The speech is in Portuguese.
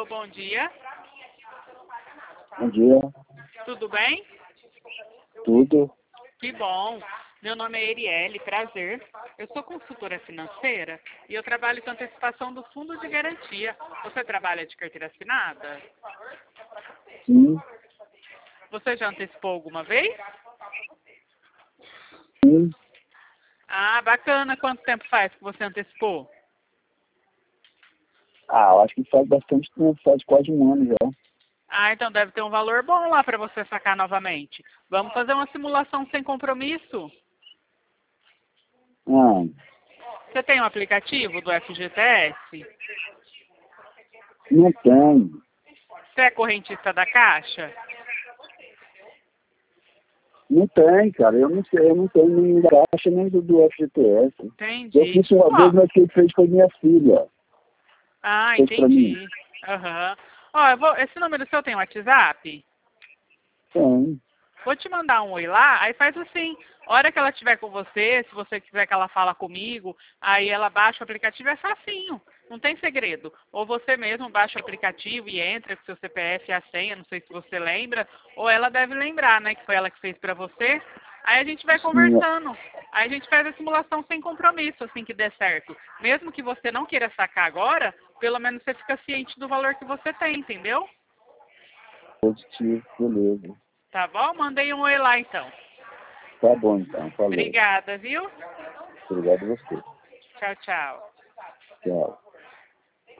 Alô, bom dia. Bom dia, Tudo bem? tudo. Que bom. Meu nome é Erielle, prazer. Eu sou consultora financeira e eu trabalho com antecipação do fundo de garantia. Você trabalha de carteira assinada? Sim, Você já antecipou alguma vez? sim. Ah, bacana. Quanto tempo faz que você antecipou? Eu acho que faz bastante tempo, faz quase um ano já. Ah, então deve ter um valor bom lá para você sacar novamente. Vamos fazer uma simulação sem compromisso? Ah, Você tem um aplicativo do FGTS? não tem. Você é correntista da Caixa? Não tem, cara. Eu não sei, eu não tenho nem da Caixa nem do FGTS. Eu Entendi. fiz uma vez, Ó, mas quem fez foi minha filha. ah, Fez pra mim. entendi. Aham. Ó, esse número seu tem WhatsApp? Tem. Vou te mandar um oi lá, aí faz assim, a hora que ela estiver com você, se você quiser que ela fala comigo, aí ela baixa o aplicativo, é facinho, não tem segredo. Ou você mesmo baixa o aplicativo e entra com seu CPF e a senha, não sei se você lembra, ou ela deve lembrar, né, que foi ela que fez pra você. Aí a gente vai Sim, conversando, aí a gente faz a simulação sem compromisso, assim que der certo. Mesmo que você não queira sacar agora, pelo menos você fica ciente do valor que você tem, entendeu? positivo, beleza. Tá bom? Mandei um oi lá então. Tá bom então, falou. Obrigada, viu? Obrigado a você. Tchau, tchau. Tchau.